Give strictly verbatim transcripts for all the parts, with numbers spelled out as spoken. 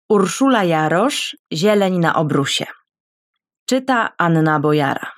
Urszula Jarosz, Zieleń na obrusie. Czyta Anna Bojara.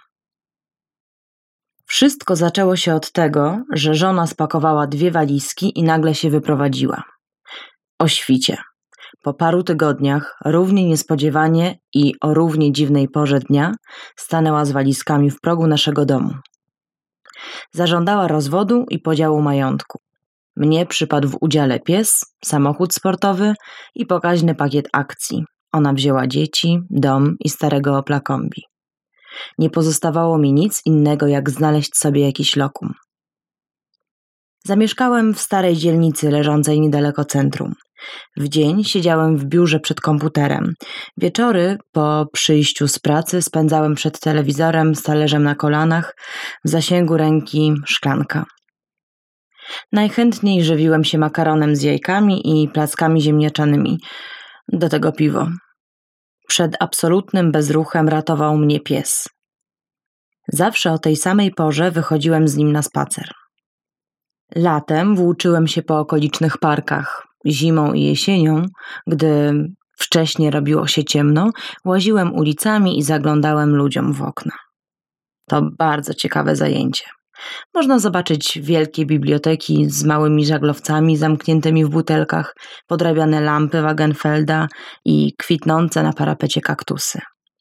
Wszystko zaczęło się od tego, że żona spakowała dwie walizki i nagle się wyprowadziła. O świcie. Po paru tygodniach, równie niespodziewanie i o równie dziwnej porze dnia, stanęła z walizkami w progu naszego domu. Zażądała rozwodu i podziału majątku. Mnie przypadł w udziale pies, samochód sportowy i pokaźny pakiet akcji. Ona wzięła dzieci, dom i starego Opla kombi. Nie pozostawało mi nic innego, jak znaleźć sobie jakiś lokum. Zamieszkałem w starej dzielnicy leżącej niedaleko centrum. W dzień siedziałem w biurze przed komputerem. Wieczory po przyjściu z pracy spędzałem przed telewizorem z talerzem na kolanach, w zasięgu ręki szklanka. Najchętniej żywiłem się makaronem z jajkami i plackami ziemniaczanymi, do tego piwo. Przed absolutnym bezruchem ratował mnie pies. Zawsze o tej samej porze wychodziłem z nim na spacer. Latem włóczyłem się po okolicznych parkach. Zimą i jesienią, gdy wcześnie robiło się ciemno, łaziłem ulicami i zaglądałem ludziom w okna. To bardzo ciekawe zajęcie. Można zobaczyć wielkie biblioteki z małymi żaglowcami zamkniętymi w butelkach, podrabiane lampy Wagenfelda i kwitnące na parapecie kaktusy.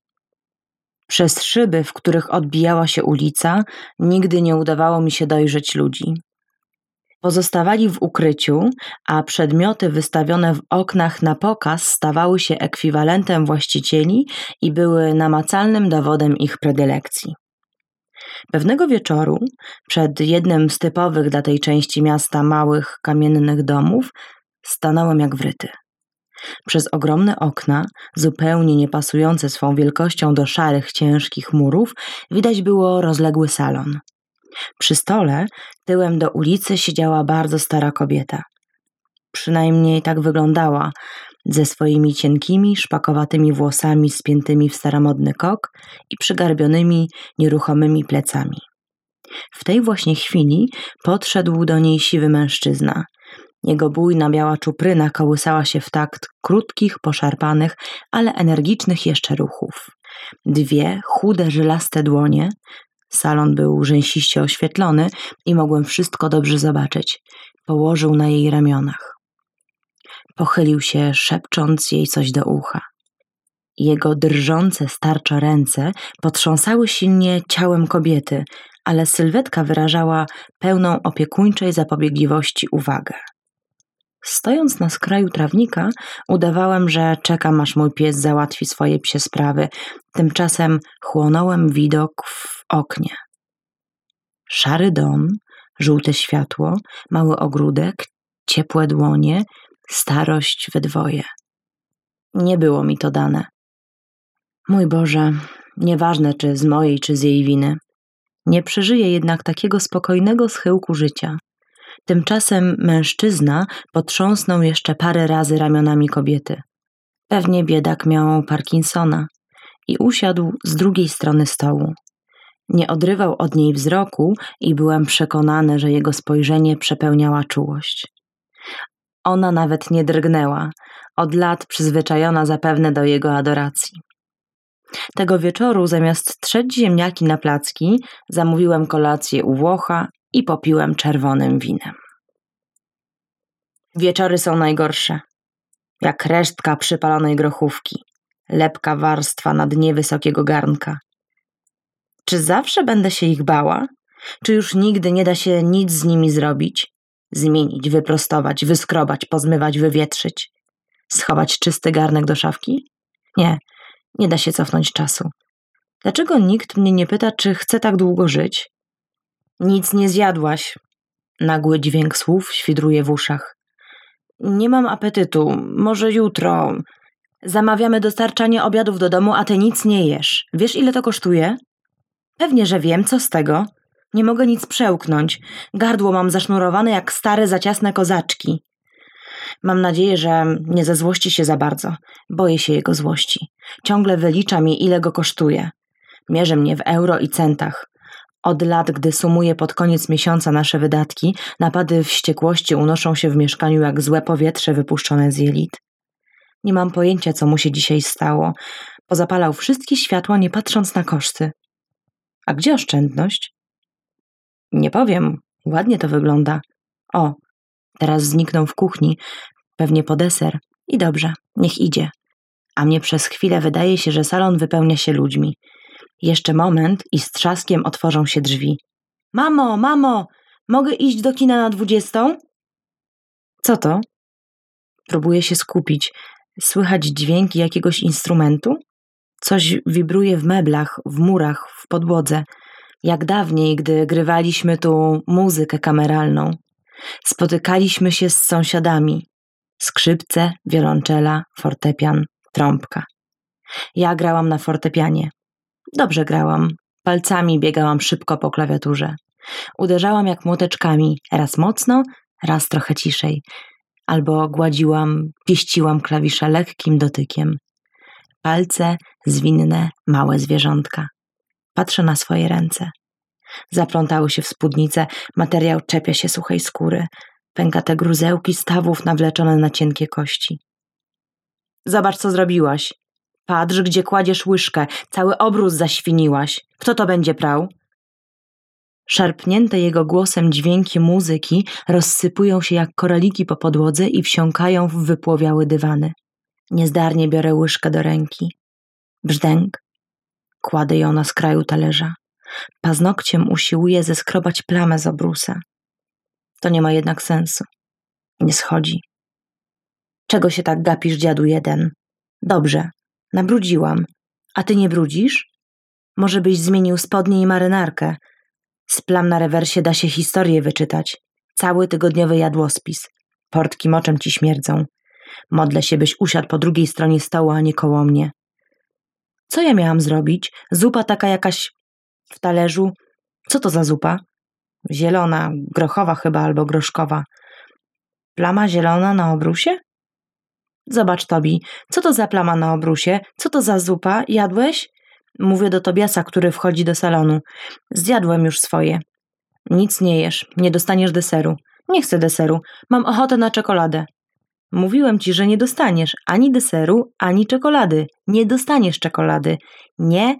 Przez szyby, w których odbijała się ulica, nigdy nie udawało mi się dojrzeć ludzi. Pozostawali w ukryciu, a przedmioty wystawione w oknach na pokaz stawały się ekwiwalentem właścicieli i były namacalnym dowodem ich predylekcji. Pewnego wieczoru, przed jednym z typowych dla tej części miasta małych kamiennych domów, stanąłem jak wryty. Przez ogromne okna, zupełnie niepasujące swą wielkością do szarych, ciężkich murów, widać było rozległy salon. Przy stole, tyłem do ulicy, siedziała bardzo stara kobieta. Przynajmniej tak wyglądała, ze swoimi cienkimi, szpakowatymi włosami spiętymi w staromodny kok i przygarbionymi, nieruchomymi plecami. W tej właśnie chwili podszedł do niej siwy mężczyzna. Jego bujna biała czupryna kołysała się w takt krótkich, poszarpanych, ale energicznych jeszcze ruchów. Dwie chude, żylaste dłonie. Salon był rzęsiście oświetlony i mogłem wszystko dobrze zobaczyć. Położył na jej ramionach. Pochylił się, szepcząc jej coś do ucha. Jego drżące starczo ręce potrząsały silnie ciałem kobiety, ale sylwetka wyrażała pełną opiekuńczej zapobiegliwości uwagę. Stojąc na skraju trawnika, udawałem, że czekam, aż mój pies załatwi swoje psie sprawy. Tymczasem chłonąłem widok w oknie. Szary dom, żółte światło, mały ogródek, ciepłe dłonie, starość we dwoje. Nie było mi to dane. Mój Boże, nieważne czy z mojej, czy z jej winy. Nie przeżyję jednak takiego spokojnego schyłku życia. Tymczasem mężczyzna potrząsnął jeszcze parę razy ramionami kobiety. Pewnie biedak miał Parkinsona i usiadł z drugiej strony stołu. Nie odrywał od niej wzroku i byłem przekonany, że jego spojrzenie przepełniała czułość. Ona nawet nie drgnęła, od lat przyzwyczajona zapewne do jego adoracji. Tego wieczoru zamiast trzeć ziemniaki na placki, zamówiłem kolację u Włocha i popiłem czerwonym winem. Wieczory są najgorsze. Jak resztka przypalonej grochówki, lepka warstwa na dnie wysokiego garnka. Czy zawsze będę się ich bała? Czy już nigdy nie da się nic z nimi zrobić? Zmienić, wyprostować, wyskrobać, pozmywać, wywietrzyć? Schować czysty garnek do szafki? Nie, nie da się cofnąć czasu. Dlaczego nikt mnie nie pyta, czy chcę tak długo żyć? Nic nie zjadłaś. Nagły dźwięk słów świdruje w uszach. Nie mam apetytu, może jutro. Zamawiamy dostarczanie obiadów do domu, a ty nic nie jesz. Wiesz, ile to kosztuje? Pewnie, że wiem, co z tego. Nie mogę nic przełknąć. Gardło mam zasznurowane jak stare, zaciasne kozaczki. Mam nadzieję, że nie zezłości się za bardzo. Boję się jego złości. Ciągle wylicza mi, ile go kosztuje. Mierzy mnie w euro i centach. Od lat, gdy sumuję pod koniec miesiąca nasze wydatki, napady wściekłości unoszą się w mieszkaniu jak złe powietrze wypuszczone z jelit. Nie mam pojęcia, co mu się dzisiaj stało. Pozapalał wszystkie światła, nie patrząc na koszty. A gdzie oszczędność? Nie powiem, ładnie to wygląda. O, teraz zniknął w kuchni, pewnie po deser. I dobrze, niech idzie. A mnie przez chwilę wydaje się, że salon wypełnia się ludźmi. Jeszcze moment i z trzaskiem otworzą się drzwi. Mamo, mamo, mogę iść do kina na dwudziestą? Co to? Próbuję się skupić. Słychać dźwięki jakiegoś instrumentu? Coś wibruje w meblach, w murach, w podłodze. Jak dawniej, gdy grywaliśmy tu muzykę kameralną. Spotykaliśmy się z sąsiadami. Skrzypce, wiolonczela, fortepian, trąbka. Ja grałam na fortepianie. Dobrze grałam. Palcami biegałam szybko po klawiaturze. Uderzałam jak młoteczkami, raz mocno, raz trochę ciszej. Albo gładziłam, pieściłam klawisze lekkim dotykiem. Palce, zwinne, małe zwierzątka. Patrzę na swoje ręce. Zaplątały się w spódnicę, materiał czepia się suchej skóry. Pękate gruzełki stawów nawleczone na cienkie kości. Zobacz, co zrobiłaś. Patrz, gdzie kładziesz łyżkę. Cały obrus zaświniłaś. Kto to będzie prał? Szarpnięte jego głosem dźwięki muzyki rozsypują się jak koraliki po podłodze i wsiąkają w wypłowiałe dywany. Niezdarnie biorę łyżkę do ręki. Brzdęk. Kładę ją na skraju talerza. Paznokciem usiłuję zeskrobać plamę z obrusa. To nie ma jednak sensu. Nie schodzi. Czego się tak gapisz, dziadu jeden? Dobrze, nabrudziłam. A ty nie brudzisz? Może byś zmienił spodnie i marynarkę. Z plam na rewersie da się historię wyczytać. Cały tygodniowy jadłospis. Portki moczem ci śmierdzą. Modlę się, byś usiadł po drugiej stronie stołu, a nie koło mnie. Co ja miałam zrobić? Zupa taka jakaś w talerzu. Co to za zupa? Zielona, grochowa chyba albo groszkowa. Plama zielona na obrusie? Zobacz, Tobi, co to za plama na obrusie? Co to za zupa? Jadłeś? Mówię do Tobiasa, który wchodzi do salonu. Zjadłem już swoje. Nic nie jesz, nie dostaniesz deseru. Nie chcę deseru, mam ochotę na czekoladę. Mówiłem ci, że nie dostaniesz ani deseru, ani czekolady. Nie dostaniesz czekolady. Nie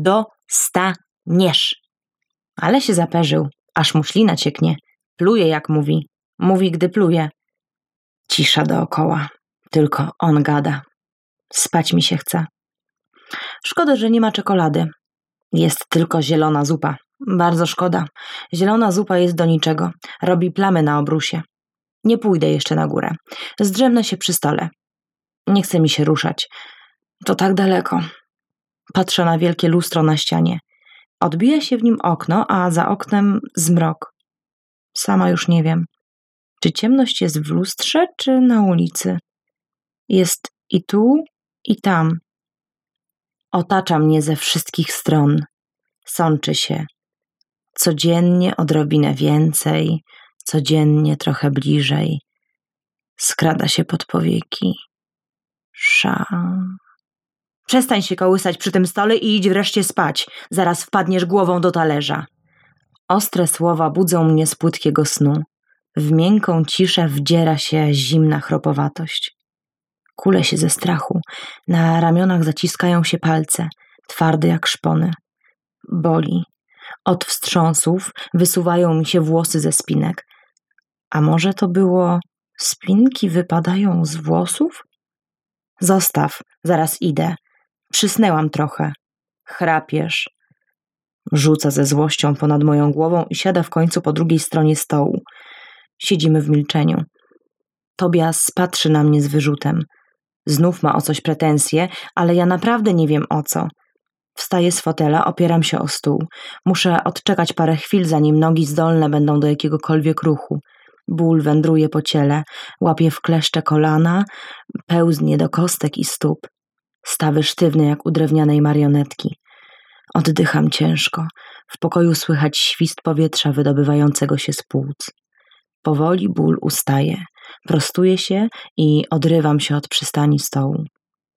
dostaniesz. Ale się zaperzył, aż mu ślina cieknie. Pluje jak mówi. Mówi, gdy pluje. Cisza dookoła. Tylko on gada. Spać mi się chce. Szkoda, że nie ma czekolady. Jest tylko zielona zupa. Bardzo szkoda. Zielona zupa jest do niczego. Robi plamy na obrusie. Nie pójdę jeszcze na górę. Zdrzemnę się przy stole. Nie chce mi się ruszać. To tak daleko. Patrzę na wielkie lustro na ścianie. Odbija się w nim okno, a za oknem zmrok. Sama już nie wiem. Czy ciemność jest w lustrze, czy na ulicy? Jest i tu, i tam. Otacza mnie ze wszystkich stron. Sączy się. Codziennie odrobinę więcej, codziennie trochę bliżej. Skrada się pod powieki. Sza. Przestań się kołysać przy tym stole i idź wreszcie spać. Zaraz wpadniesz głową do talerza. Ostre słowa budzą mnie z płytkiego snu. W miękką ciszę wdziera się zimna chropowatość. Kulę się ze strachu. Na ramionach zaciskają się palce, twarde jak szpony. Boli. Od wstrząsów wysuwają mi się włosy ze spinek. A może to było... Spinki wypadają z włosów? Zostaw, zaraz idę. Przysnęłam trochę. Chrapiesz. Rzuca ze złością ponad moją głową i siada w końcu po drugiej stronie stołu. Siedzimy w milczeniu. Tobias patrzy na mnie z wyrzutem. Znów ma o coś pretensje, ale ja naprawdę nie wiem o co. Wstaję z fotela, opieram się o stół. Muszę odczekać parę chwil, zanim nogi zdolne będą do jakiegokolwiek ruchu. Ból wędruje po ciele, łapie w kleszcze kolana, pełznie do kostek i stóp. Stawy sztywne jak u drewnianej marionetki. Oddycham ciężko. W pokoju słychać świst powietrza wydobywającego się z płuc. Powoli ból ustaje. Prostuję się i odrywam się od przystani stołu.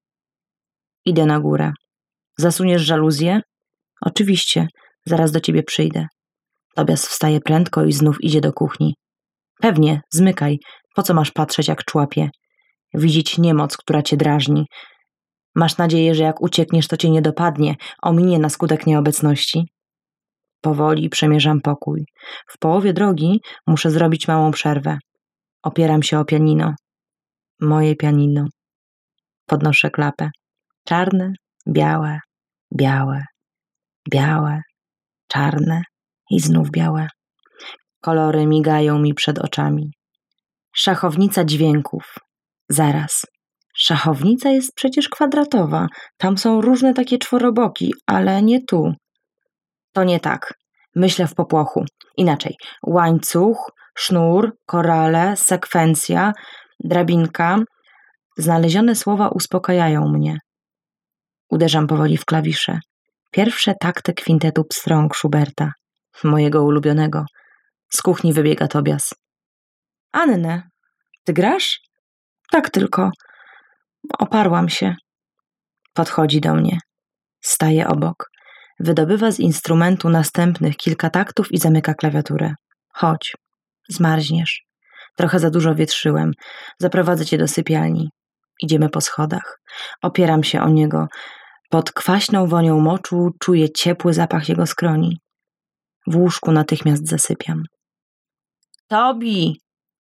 Idę na górę. Zasuniesz żaluzję? Oczywiście, zaraz do ciebie przyjdę. Tobias wstaje prędko i znów idzie do kuchni. Pewnie, zmykaj. Po co masz patrzeć jak człapie? widzieć niemoc, która cię drażni. Masz nadzieję, że jak uciekniesz, to cię nie dopadnie, ominie na skutek nieobecności. Powoli przemierzam pokój. W połowie drogi muszę zrobić małą przerwę. Opieram się o pianino. Moje pianino. Podnoszę klapę. Czarne, białe, białe, białe, czarne i znów białe. Kolory migają mi przed oczami. Szachownica dźwięków. Zaraz. Szachownica jest przecież kwadratowa. Tam są różne takie czworoboki, ale nie tu. To nie tak. Myślę w popłochu. Inaczej. Łańcuch, sznur, korale, sekwencja, drabinka. Znalezione słowa uspokajają mnie. Uderzam powoli w klawisze. Pierwsze takty kwintetu Pstrąg Schuberta. Mojego ulubionego. Z kuchni wybiega Tobias. Annę, ty grasz? Tak tylko. Oparłam się. Podchodzi do mnie. Staje obok. Wydobywa z instrumentu następnych kilka taktów i zamyka klawiaturę. Chodź, zmarzniesz. Trochę za dużo wietrzyłem. Zaprowadzę cię do sypialni. Idziemy po schodach. Opieram się o niego. Pod kwaśną wonią moczu czuję ciepły zapach jego skroni. W łóżku natychmiast zasypiam. Tobi!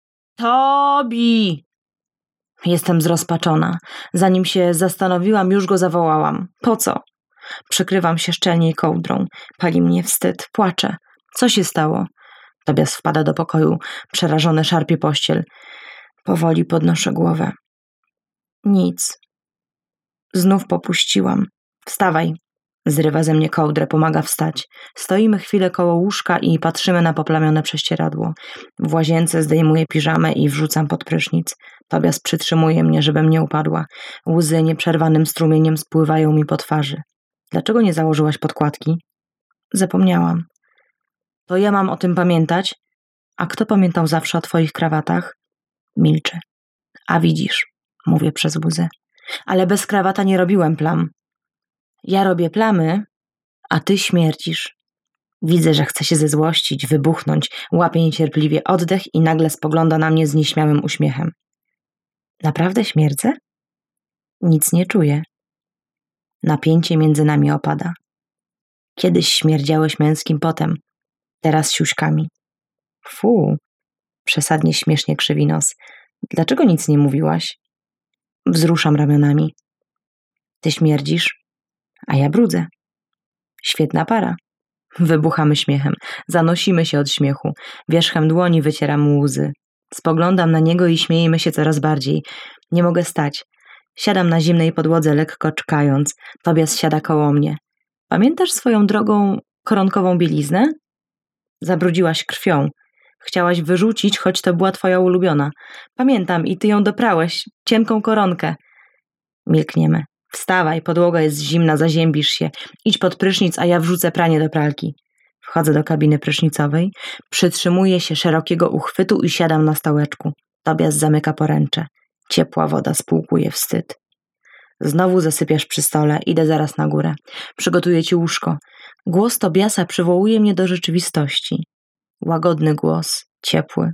Tobi! Jestem zrozpaczona. Zanim się zastanowiłam, już go zawołałam. Po co? Przykrywam się szczelniej kołdrą. Pali mnie wstyd. Płaczę. Co się stało? Tobias wpada do pokoju. Przerażony szarpie pościel. Powoli podnoszę głowę. Nic. Znów popuściłam. Wstawaj. Zrywa ze mnie kołdrę, pomaga wstać. Stoimy chwilę koło łóżka i patrzymy na poplamione prześcieradło. W łazience zdejmuję piżamę i wrzucam pod prysznic. Tobias przytrzymuje mnie, żebym nie upadła. Łzy nieprzerwanym strumieniem spływają mi po twarzy. Dlaczego nie założyłaś podkładki? Zapomniałam. To ja mam o tym pamiętać? A kto pamiętał zawsze o twoich krawatach? Milczę. A widzisz, mówię przez łzę. Ale bez krawata nie robiłem plam. Ja robię plamy, a ty śmierdzisz. Widzę, że chce się zezłościć, wybuchnąć, łapie niecierpliwie oddech i nagle spogląda na mnie z nieśmiałym uśmiechem. Naprawdę śmierdzę? Nic nie czuję. Napięcie między nami opada. Kiedyś śmierdziałeś męskim potem, teraz siuśkami. Fu, przesadnie śmiesznie krzywi nos. Dlaczego nic nie mówiłaś? Wzruszam ramionami. Ty śmierdzisz, a ja brudzę. Świetna para. Wybuchamy śmiechem. Zanosimy się od śmiechu. Wierzchem dłoni wycieram łzy. Spoglądam na niego i śmiejemy się coraz bardziej. Nie mogę stać. Siadam na zimnej podłodze, lekko czkając. Tobias siada koło mnie. Pamiętasz swoją drogą koronkową bieliznę? Zabrudziłaś krwią. Chciałaś wyrzucić, choć to była twoja ulubiona. Pamiętam i ty ją doprałeś. Cienką koronkę. Milkniemy. Wstawaj, podłoga jest zimna, zaziębisz się. Idź pod prysznic, a ja wrzucę pranie do pralki. Wchodzę do kabiny prysznicowej, przytrzymuję się szerokiego uchwytu i siadam na stołeczku. Tobias zamyka poręcze. Ciepła woda spłukuje wstyd. Znowu zasypiasz przy stole, idę zaraz na górę. Przygotuję ci łóżko. Głos Tobiasa przywołuje mnie do rzeczywistości. Łagodny głos, ciepły.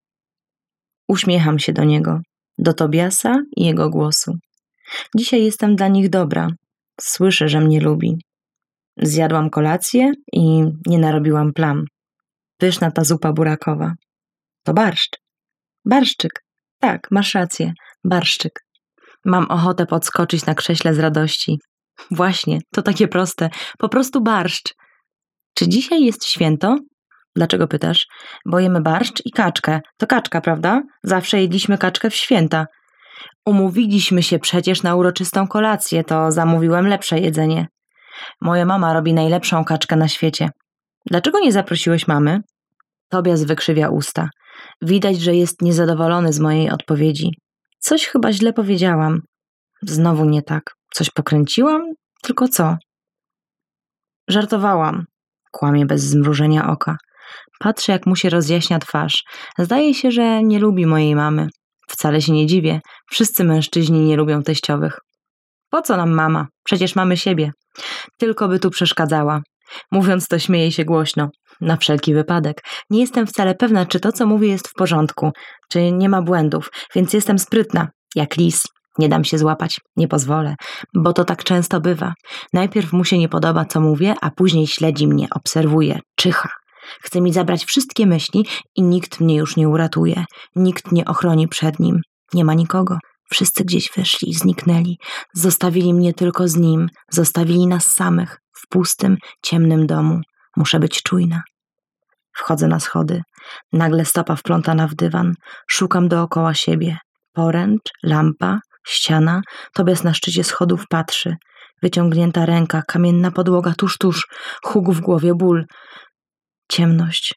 Uśmiecham się do niego, do Tobiasa i jego głosu. Dzisiaj jestem dla nich dobra. Słyszę, że mnie lubi. Zjadłam kolację i nie narobiłam plam. Pyszna ta zupa burakowa. To barszcz. Barszczyk. Tak, masz rację. Barszczyk. Mam ochotę podskoczyć na krześle z radości. Właśnie, to takie proste. Po prostu barszcz. Czy dzisiaj jest święto? Dlaczego pytasz? Bo jemy barszcz i kaczkę. To kaczka, prawda? Zawsze jedliśmy kaczkę w święta. Umówiliśmy się przecież na uroczystą kolację, to zamówiłem lepsze jedzenie. Moja mama robi najlepszą kaczkę na świecie. Dlaczego nie zaprosiłeś mamy? Tobias wykrzywia usta. Widać, że jest niezadowolony z mojej odpowiedzi. Coś chyba źle powiedziałam. Znowu nie tak. Coś pokręciłam? Tylko co? Żartowałam. Kłamie bez zmrużenia oka. Patrzę, jak mu się rozjaśnia twarz. Zdaje się, że nie lubi mojej mamy. Wcale się nie dziwię. Wszyscy mężczyźni nie lubią teściowych. Po co nam mama? Przecież mamy siebie. Tylko by tu przeszkadzała. Mówiąc to śmieje się głośno. Na wszelki wypadek. Nie jestem wcale pewna, czy to, co mówię, jest w porządku, czy nie ma błędów, więc jestem sprytna. Jak lis. Nie dam się złapać, nie pozwolę, bo to tak często bywa. Najpierw mu się nie podoba, co mówię, a później śledzi mnie, obserwuje, czyha. Chce mi zabrać wszystkie myśli i nikt mnie już nie uratuje. Nikt nie ochroni przed nim. Nie ma nikogo. Wszyscy gdzieś wyszli, zniknęli. Zostawili mnie tylko z nim. Zostawili nas samych w pustym, ciemnym domu. Muszę być czujna. Wchodzę na schody. Nagle stopa wplątana w dywan. Szukam dookoła siebie. Poręcz, lampa, ściana. Tobias na szczycie schodów patrzy. Wyciągnięta ręka, kamienna podłoga, tuż, tuż. Huk w głowie, ból. Ciemność.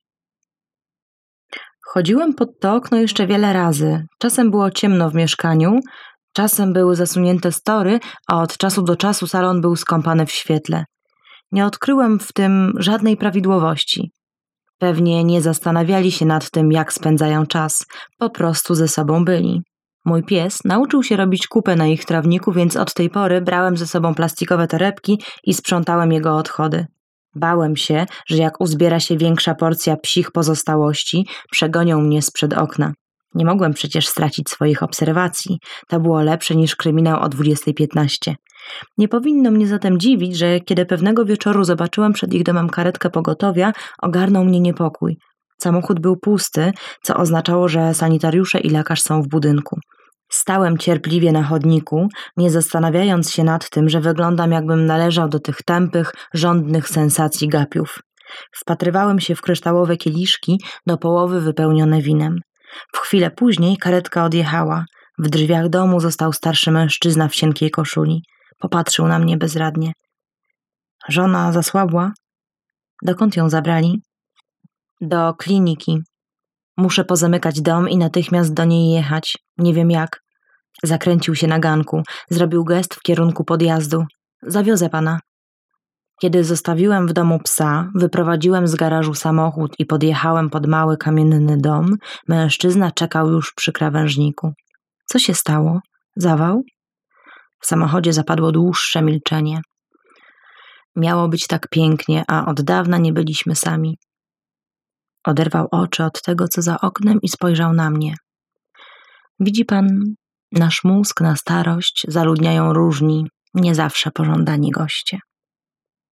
Chodziłem pod to okno jeszcze wiele razy. Czasem było ciemno w mieszkaniu, czasem były zasunięte story, a od czasu do czasu salon był skąpany w świetle. Nie odkryłem w tym żadnej prawidłowości. Pewnie nie zastanawiali się nad tym, jak spędzają czas. Po prostu ze sobą byli. Mój pies nauczył się robić kupę na ich trawniku, więc od tej pory brałem ze sobą plastikowe torebki i sprzątałem jego odchody. Bałem się, że jak uzbiera się większa porcja psich pozostałości, przegonią mnie sprzed okna. Nie mogłem przecież stracić swoich obserwacji. To było lepsze niż kryminał o dwudziestej piętnaście. Nie powinno mnie zatem dziwić, że kiedy pewnego wieczoru zobaczyłem przed ich domem karetkę pogotowia, ogarnął mnie niepokój. Samochód był pusty, co oznaczało, że sanitariusze i lekarz są w budynku. Stałem cierpliwie na chodniku, nie zastanawiając się nad tym, że wyglądam, jakbym należał do tych tępych, żądnych sensacji gapiów. Wpatrywałem się w kryształowe kieliszki, do połowy wypełnione winem. W chwilę później karetka odjechała. W drzwiach domu został starszy mężczyzna w cienkiej koszuli. Popatrzył na mnie bezradnie. Żona zasłabła? Dokąd ją zabrali? Do kliniki. Muszę pozamykać dom i natychmiast do niej jechać. Nie wiem jak. Zakręcił się na ganku. Zrobił gest w kierunku podjazdu. Zawiozę pana. Kiedy zostawiłem w domu psa, wyprowadziłem z garażu samochód i podjechałem pod mały kamienny dom, mężczyzna czekał już przy krawężniku. Co się stało? Zawał? W samochodzie zapadło dłuższe milczenie. Miało być tak pięknie, a od dawna nie byliśmy sami. Oderwał oczy od tego, co za oknem i spojrzał na mnie. Widzi pan, nasz mózg na starość zaludniają różni, nie zawsze pożądani goście.